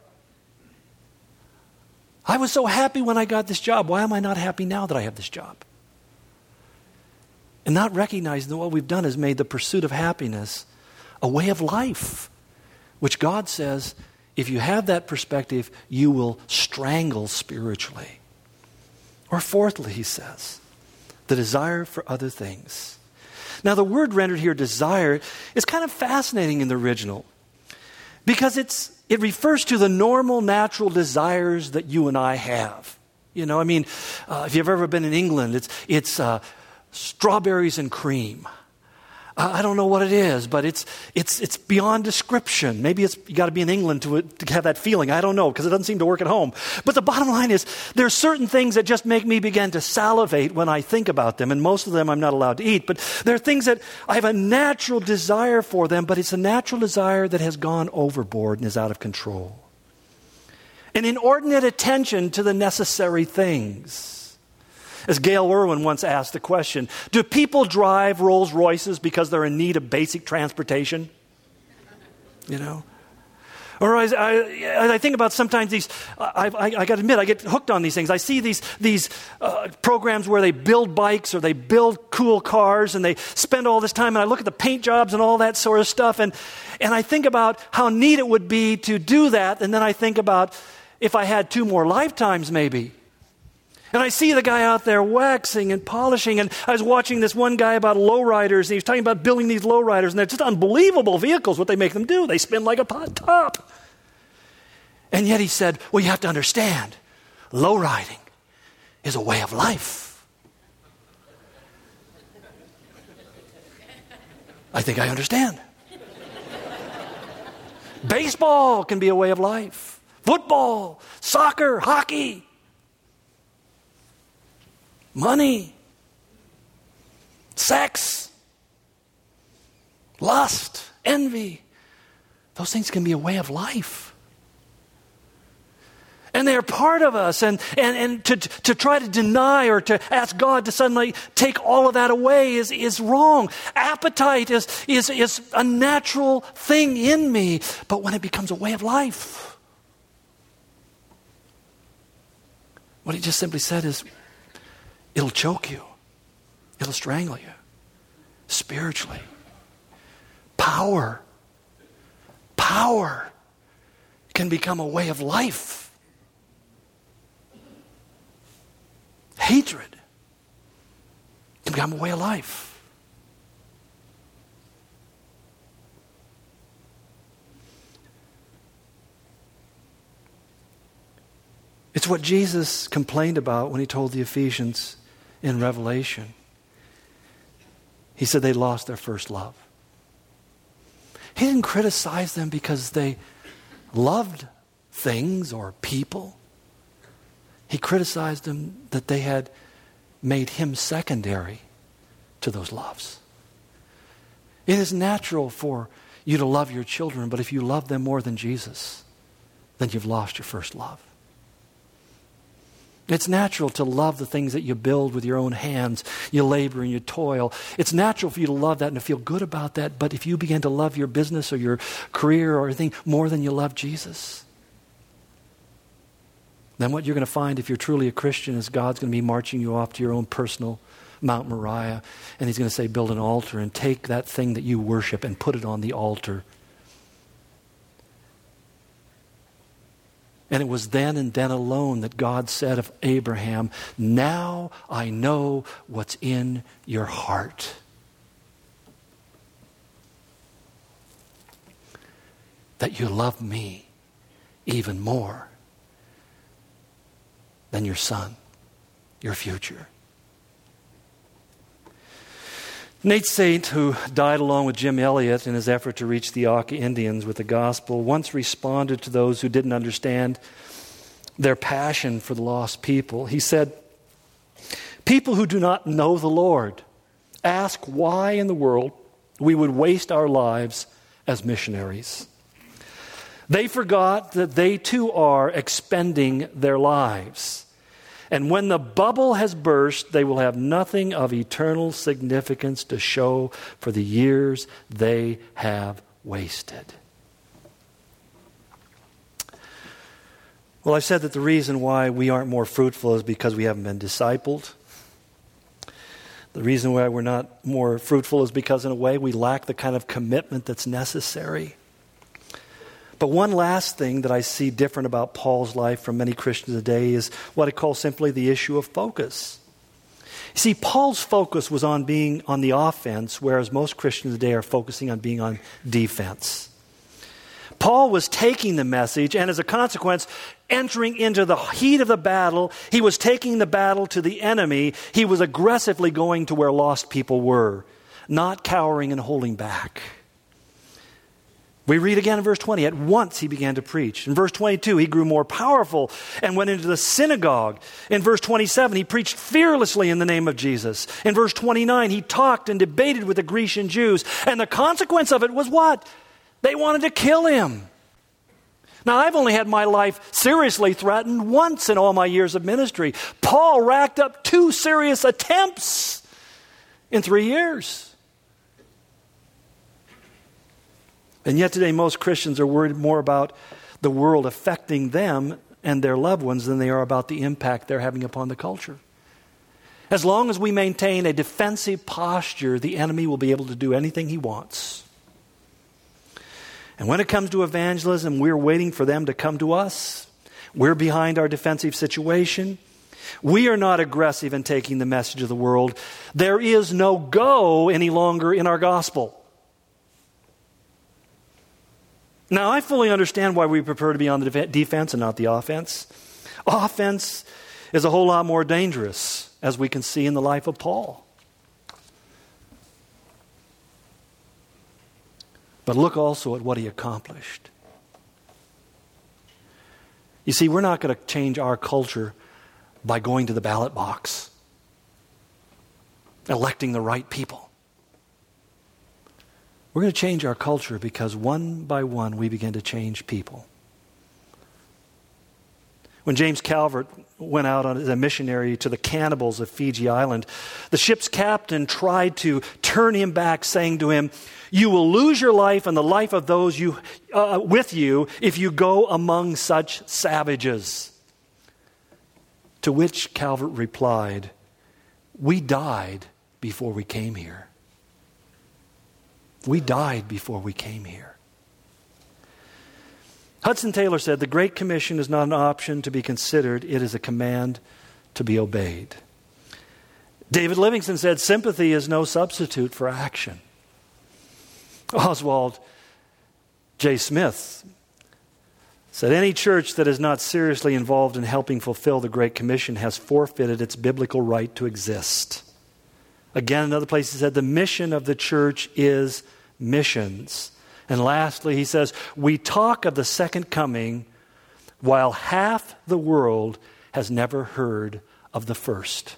I was so happy when I got this job. Why am I not happy now that I have this job? And not recognizing that what we've done is made the pursuit of happiness a way of life, which God says, if you have that perspective, you will strangle spiritually. Or fourthly, he says, the desire for other things. Now, the word rendered here, desire, is kind of fascinating in the original because it's it refers to the normal, natural desires that you and I have. You know, I mean, uh, if you've ever been in England, it's it's uh, strawberries and cream. Uh, I don't know what it is, but it's it's it's beyond description. Maybe it's you got to be in England to to have that feeling. I don't know, because it doesn't seem to work at home. But the bottom line is, there's certain things that just make me begin to salivate when I think about them, and most of them I'm not allowed to eat. But there are things that I have a natural desire for them, but it's a natural desire that has gone overboard and is out of control. An inordinate attention to the necessary things. As Gail Irwin once asked the question, do people drive Rolls Royces because they're in need of basic transportation? You know? Or I, I, I think about sometimes these, I, I, I got to admit, I get hooked on these things. I see these, these uh, programs where they build bikes or they build cool cars and they spend all this time, and I look at the paint jobs and all that sort of stuff, and, and I think about how neat it would be to do that, and then I think about if I had two more lifetimes maybe. And I see the guy out there waxing and polishing. And I was watching this one guy about lowriders. And he was talking about building these lowriders. And they're just unbelievable vehicles, what they make them do. They spin like a pot top. And yet he said, well, you have to understand, lowriding is a way of life. I think I understand. Baseball can be a way of life. Football, soccer, hockey. Money, sex, lust, envy. Those things can be a way of life. And they're part of us. And, and, and to, to try to deny or to ask God to suddenly take all of that away is, is wrong. Appetite is, is, is a natural thing in me. But when it becomes a way of life, what he just simply said is, it'll choke you. It'll strangle you. Spiritually. Power. Power can become a way of life. Hatred can become a way of life. It's what Jesus complained about when he told the Ephesians in Revelation. He said they lost their first love. He didn't criticize them because they loved things or people. He criticized them that they had made him secondary to those loves. It is natural for you to love your children, but if you love them more than Jesus, then you've lost your first love. It's natural to love the things that you build with your own hands. You labor and you toil. It's natural for you to love that and to feel good about that. But if you begin to love your business or your career or anything more than you love Jesus, then what you're going to find if you're truly a Christian is God's going to be marching you off to your own personal Mount Moriah. And he's going to say, build an altar and take that thing that you worship and put it on the altar. And it was then and then alone that God said of Abraham, now I know what's in your heart. That you love me even more than your son, your future. Nate Saint, who died along with Jim Elliot in his effort to reach the Auca Indians with the gospel, once responded to those who didn't understand their passion for the lost people. He said, people who do not know the Lord ask why in the world we would waste our lives as missionaries. They forgot that they too are expending their lives. And when the bubble has burst, they will have nothing of eternal significance to show for the years they have wasted. Well, I've said that the reason why we aren't more fruitful is because we haven't been discipled. The reason why we're not more fruitful is because, in a way, we lack the kind of commitment that's necessary. But one last thing that I see different about Paul's life from many Christians today is what I call simply the issue of focus. You see, Paul's focus was on being on the offense, whereas most Christians today are focusing on being on defense. Paul was taking the message, and as a consequence, entering into the heat of the battle. He was taking the battle to the enemy. He was aggressively going to where lost people were, not cowering and holding back. We read again in verse twenty, at once he began to preach. In verse twenty-two, he grew more powerful and went into the synagogue. In verse twenty-seven, he preached fearlessly in the name of Jesus. In verse twenty-nine, he talked and debated with the Grecian Jews. And the consequence of it was what? They wanted to kill him. Now, I've only had my life seriously threatened once in all my years of ministry. Paul racked up two serious attempts in three years. And yet today most Christians are worried more about the world affecting them and their loved ones than they are about the impact they're having upon the culture. As long as we maintain a defensive posture, the enemy will be able to do anything he wants. And when it comes to evangelism, we're waiting for them to come to us. We're behind our defensive situation. We are not aggressive in taking the message of the world. There is no go any longer in our gospel. Now, I fully understand why we prefer to be on the def- defense and not the offense. Offense is a whole lot more dangerous, as we can see in the life of Paul. But look also at what he accomplished. You see, we're not going to change our culture by going to the ballot box, electing the right people. We're going to change our culture because one by one we begin to change people. When James Calvert went out as a missionary to the cannibals of Fiji Island, the ship's captain tried to turn him back, saying to him, "You will lose your life and the life of those you uh, with you if you go among such savages." To which Calvert replied, "We died before we came here. We died before we came here." Hudson Taylor said, "The Great Commission is not an option to be considered. It is a command to be obeyed." David Livingston said, "Sympathy is no substitute for action." Oswald J. Smith said any church that is not seriously involved in helping fulfill the Great Commission has forfeited its biblical right to exist. Again, another place he said the mission of the church is missions. And lastly, he says, we talk of the second coming while half the world has never heard of the first.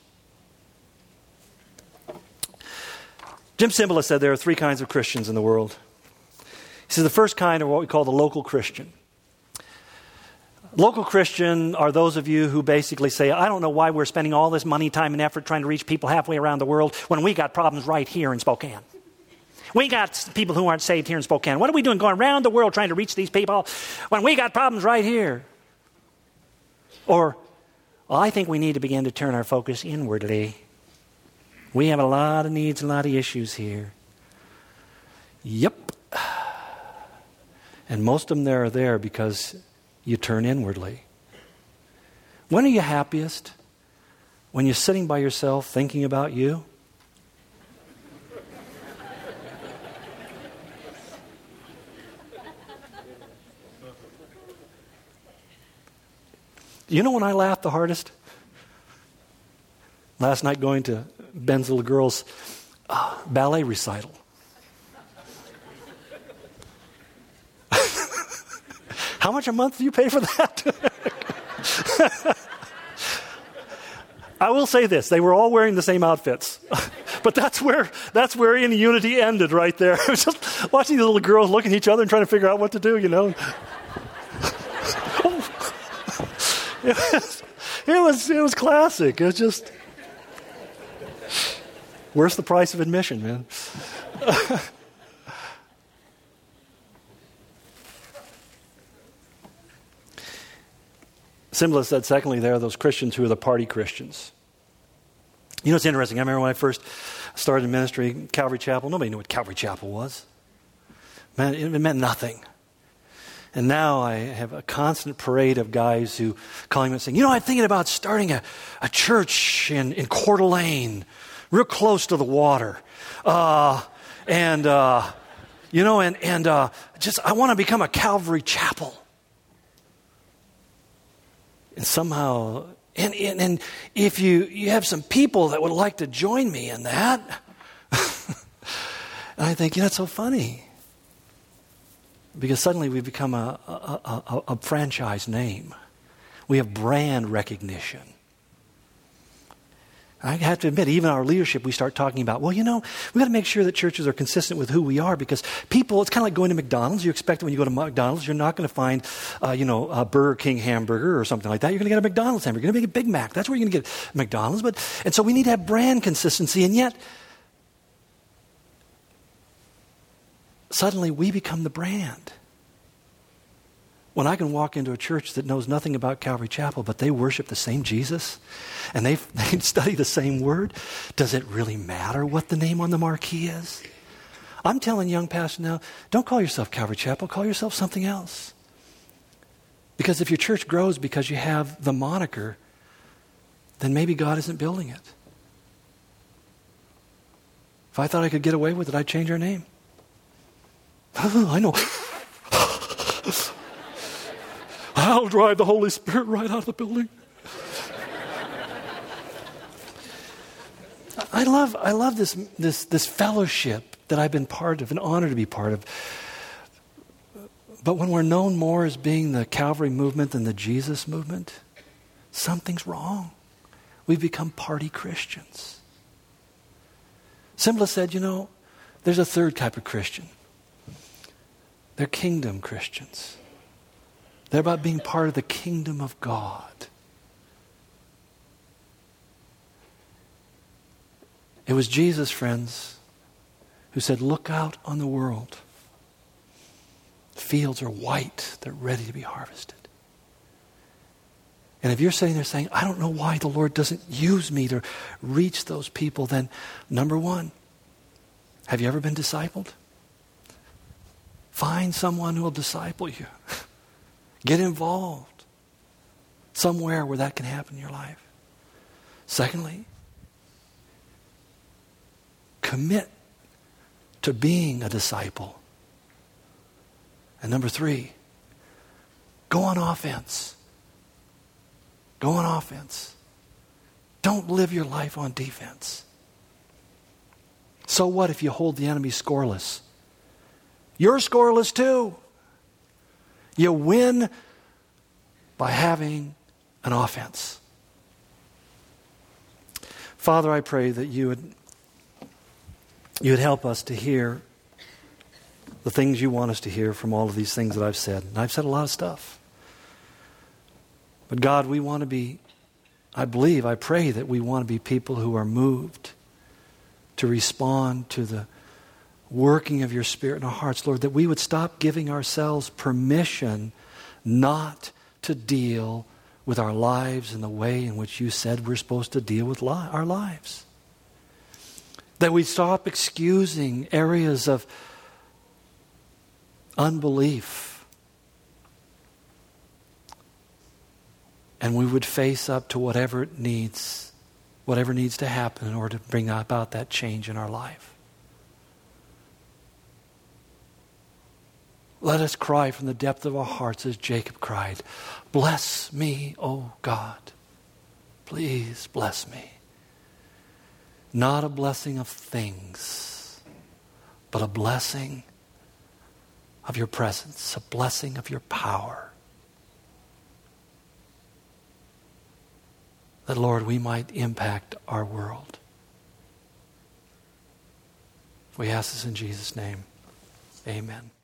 Jim Cymbala said there are three kinds of Christians in the world. He says the first kind are what we call the local Christian. Local Christian are those of you who basically say, I don't know why we're spending all this money, time, and effort trying to reach people halfway around the world when we got problems right here in Spokane. We got people who aren't saved here in Spokane. What are we doing going around the world trying to reach these people when we got problems right here? Or, well, I think we need to begin to turn our focus inwardly. We have a lot of needs, a lot of issues here. Yep. And most of them are there because you turn inwardly. When are you happiest? When you're sitting by yourself thinking about you? You know when I laughed the hardest? Last night going to Ben's little girl's uh, ballet recital. How much a month do you pay for that? I will say this, they were all wearing the same outfits. But that's where that's where in unity ended right there. It was just watching the little girls looking at each other and trying to figure out what to do, you know. It was, it was it was classic. It was just where's the price of admission, man? Cymbala said, secondly, there are those Christians who are the party Christians. You know, it's interesting. I remember when I first started in ministry, Calvary Chapel, nobody knew what Calvary Chapel was. Man, it meant nothing. And now I have a constant parade of guys who calling me and saying, you know, I'm thinking about starting a, a church in, in Coeur d'Alene, real close to the water. Uh, and, uh, you know, and, and uh, just, I want to become a Calvary Chapel. And somehow, and, and, and if you, you have some people that would like to join me in that, and I think, yeah, that's so funny. Because suddenly we become a, a, a, a franchise name. We have brand recognition. I have to admit, even our leadership, we start talking about, well, you know, we've got to make sure that churches are consistent with who we are because people, it's kind of like going to McDonald's. You expect when you go to McDonald's, you're not going to find, uh, you know, a Burger King hamburger or something like that. You're going to get a McDonald's hamburger. You're going to get a Big Mac. That's where you're going to get McDonald's. But, and so we need to have brand consistency. And yet, suddenly we become the brand. When I can walk into a church that knows nothing about Calvary Chapel, but they worship the same Jesus, and they they study the same word, does it really matter what the name on the marquee is? I'm telling young pastors now, don't call yourself Calvary Chapel, call yourself something else. Because if your church grows because you have the moniker, then maybe God isn't building it. If I thought I could get away with it, I'd change our name. I know. I'll drive the Holy Spirit right out of the building. I love I love this this this fellowship that I've been part of, an honor to be part of. But when we're known more as being the Calvary movement than the Jesus movement, something's wrong. We've become party Christians. Cymbala said, you know, there's a third type of Christian. They're kingdom Christians. They're about being part of the kingdom of God. It was Jesus, friends, who said, look out on the world. Fields are white. They're ready to be harvested. And if you're sitting there saying, I don't know why the Lord doesn't use me to reach those people, then number one, have you ever been discipled? Find someone who will disciple you. Get involved somewhere where that can happen in your life. Secondly, commit to being a disciple. And number three, Go on offense. Go on offense. Don't live your life on defense. So what if you hold the enemy scoreless? You're scoreless too. You win by having an offense. Father, I pray that you would, you would help us to hear the things you want us to hear from all of these things that I've said. And I've said a lot of stuff. But God, we want to be, I believe, I pray that we want to be people who are moved to respond to the working of your Spirit in our hearts, Lord, that we would stop giving ourselves permission not to deal with our lives in the way in which you said we're supposed to deal with li- our lives. That we stop excusing areas of unbelief. And we would face up to whatever it needs, whatever needs to happen in order to bring about that change in our life. Let us cry from the depth of our hearts as Jacob cried, bless me, O God. Please bless me. Not a blessing of things, but a blessing of your presence, a blessing of your power. That, Lord, we might impact our world. We ask this in Jesus' name. Amen.